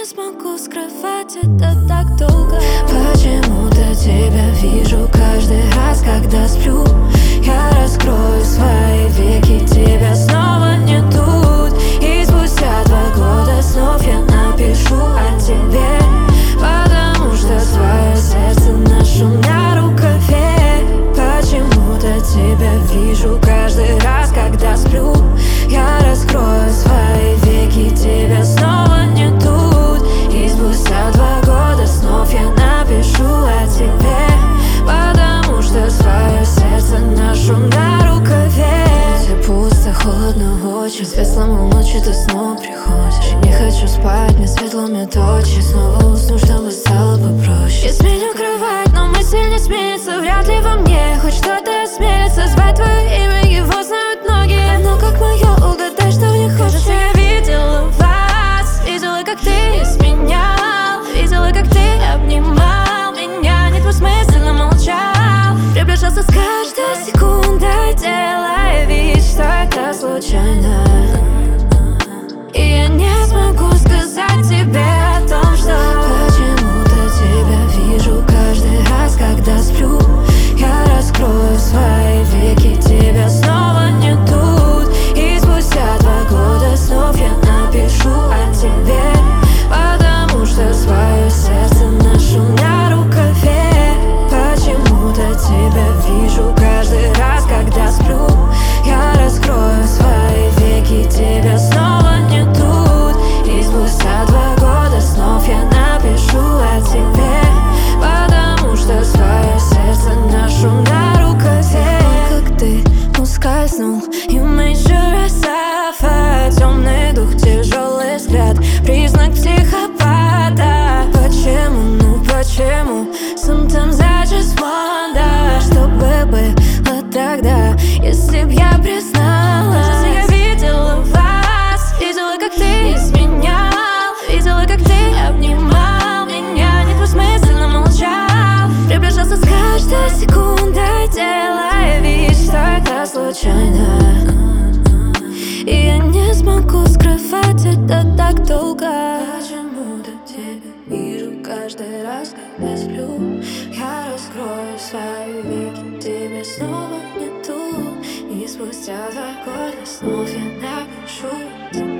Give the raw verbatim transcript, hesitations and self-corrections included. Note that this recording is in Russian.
не смогу скрывать это так долго. Почему-то тебя вижу каждый раз, когда сплю. Я раскрою свои веки, тебя снова не тут. И спустя два года снов я напишу о тебе, потому что свое сердце ношу на рукаве. Почему-то тебя вижу каждый раз, когда сплю. Я раскрою свои веки, тебя снова не тут. И спустя два года снов я напишу о тебе, потому что свое сердце ношу на рукаве. Все пусто, холодно очень, светлому ночи ты снова приходишь. Я не хочу спать, мне светло, мне точно. Снова усну, чтобы стало попроще. Я сменю кровать, но мысль не сменится. Вряд ли во мне хоть что-то осмелится звать твое имя, его знают многие. Но как мое угадай, что в них хочется. Я видела вас, видела, как ты изменял, видела, как ты обнимал меня. Нет, двусмысленно молчал, приближался с каждой секундой, делая вид, что это случайно. И я не смогу сказать тебе о том, что почему-то тебя вижу каждый раз, когда сплю. Я раскрою свои веки, тебя снова не тут. И спустя два года снов я напишу о тебе, потому что свое сердце ношу на рукаве. Почему-то тебя вижу каждый раз, когда сплю. Я раскрою свои веки, тебя снова не тут. И спустя два года снов я напишу о тебе, потому что свое сердце ношу на рукаве. Как ты ускользнул, you made sure I suffer. Темный дух, тяжелый взгляд, признак психопата. Почему, ну почему? Sometimes I just wonder, что бы было тогда, если б я призналась. Я видела вас, видела, как ты изменял, видела, как ты обнимал меня. Недвусмысленно молчал, приближался с каждой секундой, делая вид, что это случайно. И я не смогу скрывать это так долго. Почему-то тебя вижу каждый раз, когда сплю. Я раскрою свои веки, тебя снова не тут. И спустя два года снов я напишу тебе.